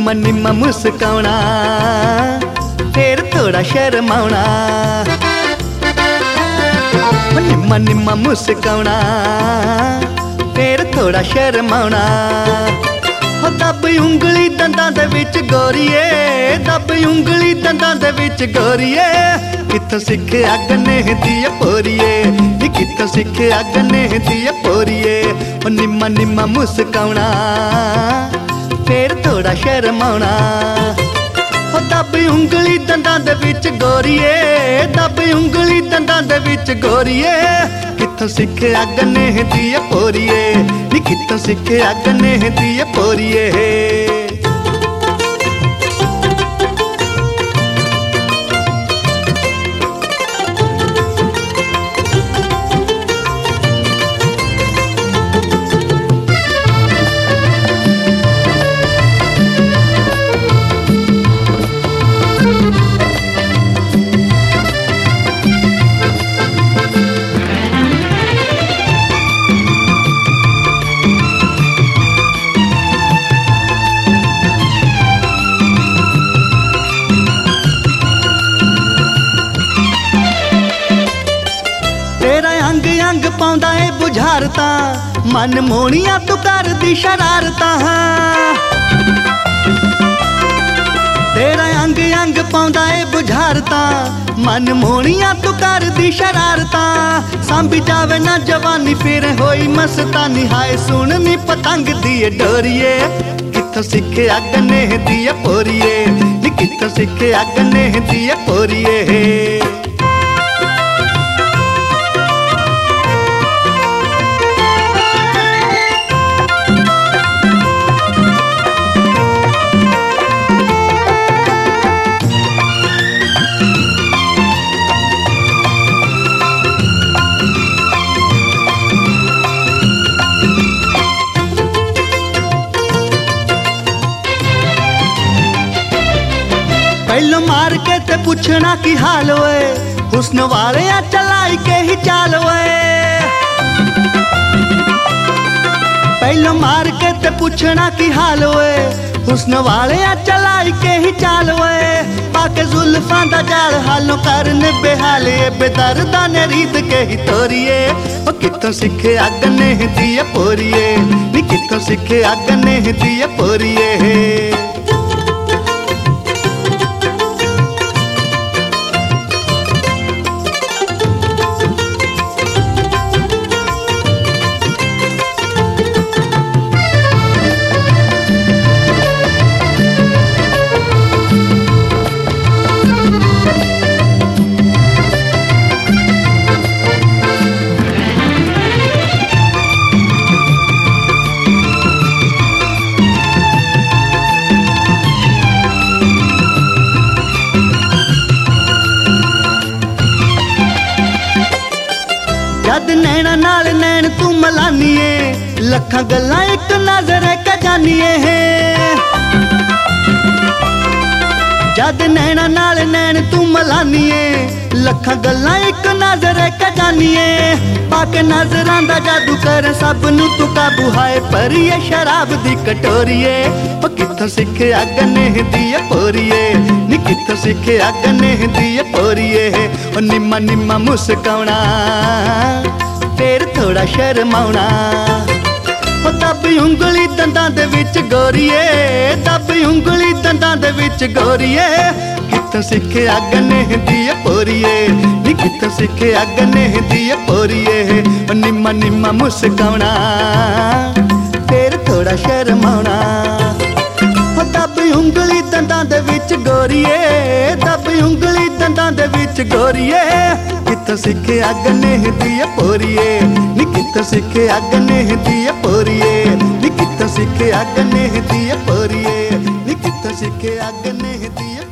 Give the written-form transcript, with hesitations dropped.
निम्मा निम्मा मुस्काउणा फिर थोड़ा शर्माउणा। निम्मा निम्मा मुस्काउणा फिर थोड़ा शर्माउणा। हो दब उंगली दंदां दे विच गोरीए, दब उंगली दंदां दे विच गोरीए। कित्थों सिक्खिया गन्ने दी पोरीए, नी कित्थों सिक्खिया गन्ने दी पोरीए। ओ निम्मा निम्मा मुस्काउणा फिर थोड़ा शर्माउणा। हो दब उंगली दंदां दे विच गोरीए, दब उंगली दंदां दे विच गोरीए। कित्थों सिक्खिया गन्ने दी पोरीए, नी कित्थों सिक्खिया गन्ने दी पोरीए। अंग अंग पाउंदा ए बुझारता, मन मोहणिया तू करदी शरारता। तेरा अंग अंग पाउंदा ए बुझारता, मन मोहणिया तू करदी शरारता। सांभी जावे ना जवानी फिर होई मस्तानी, हाय सुननी पतंग दी डोरीए। कित्थों सिक्खिया गन्ने दी पोरीए, नी कित्थों सिक्खिया गन्ने दी पोरीए। पहलो मार के ते पुछना की हाल होए, हुस्न वाले आ चलाई के ही चाल होए। पहलो मार के ते पुछना की हाल होए, हुस्न वाले आ चलाई के ही चाल होए। पाके जुल्फां दा जाल हालों करने बेहाले, बेदर्दा ने रीत के ही तोरिए। ओ कित्थों सिक्खिया गन्ने दी पोरीए, नी कित्थों सिक्खिया गन्ने दी पोरीए। जद नैना नाल नैन तू मलानीए, लखां गल्लां एक नजर खजानीए है। जद नैना नाल नैन तू मलानीए, लखां गल्लां एक नजर खजानीए। पाके नजरां दा जादू कर सब नू तू काबू, हाय परिए शराब दी कटोरीए। ओ कित्थों सिक्खिया गन्ने दी पोरीए, नी कित्थों सिक्खिया गन्ने दी पोरीए। ओ निम्मा निम्मा मुस्काउणा फिर थोड़ा शर्माउणा। ओ दब उंगली दंदां दे विच गोरीए, दब उंगली दंदां दे विच गोरीए। कित्थों सिक्खिया गन्ने दी पोरीए, नी कित्थों सिक्खिया गन्ने दी पोरीए। ओ निम्मा निम्मा मुस्काउणा फिर थोड़ा शर्माउणा। ओ दब उंगली दंदां दे विच गोरीए, दब उंगली दंदां दे विच गोरीए। कित्थों सिक्खिया गन्ने दी पोरीए, नी कित्थों सिक्खिया गन्ने दी पोरीए। नी कित्थों सिक्खिया गन्ने दी पोरीए, नी कित्थों सिक्खिया गन्ने दी